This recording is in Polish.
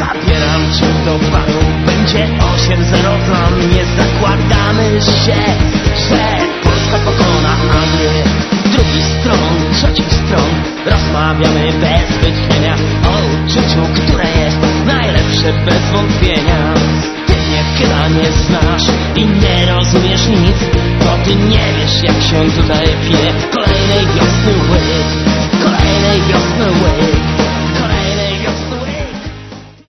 Zabieram cię do baru, będzie 8-0 dla mnie. Zakładamy się, że Polska pokona Anglię. Z drugiej strony, trzecich stron rozmawiamy bez wytchnienia o uczuciu, które jest najlepsze bez wątpienia. Ty mnie chyba nie znasz i nie rozumiesz nic, bo ty nie wiesz, jak się tutaj pije.